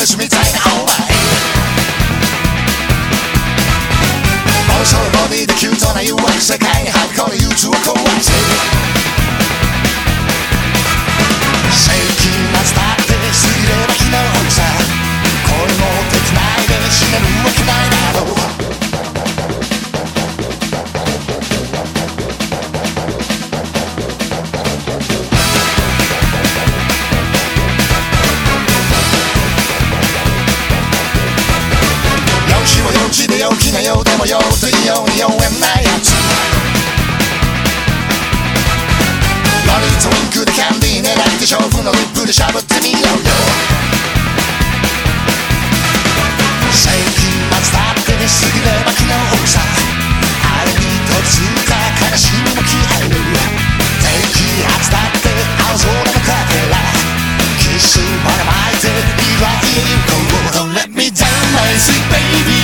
主みたいなお前面白いボディでキュートな誘惑世界に入り込む憂鬱を壊す世紀末だって過ぎれば日の大きさこれも手つないで死ねるわけないだろう陽気なようでもようといいように妖艶なやつロリーとウィンクでキャンディー狙って勝負のリップでしゃぶってみようよ世紀末だって過ぎれば昨日さあれにとついた悲しみも消える低気圧だって青空のかけらキスばらまいて祝いへ行こう Don't let me down my sweet baby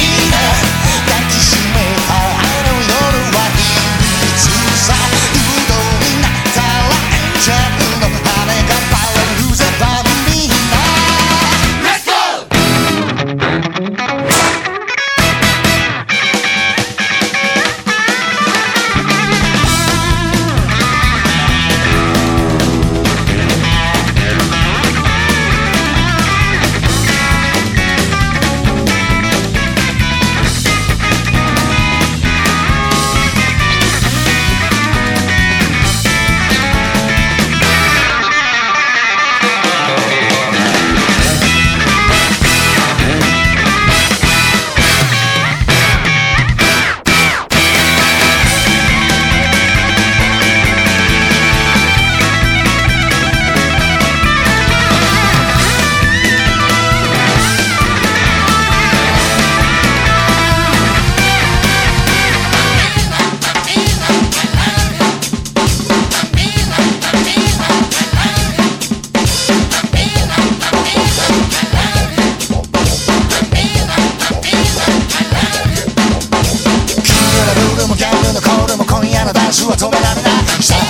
は止められないさ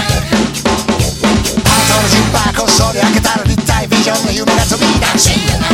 ハートのジッパーこっそり開けたら立体ビジョンの夢が飛び出す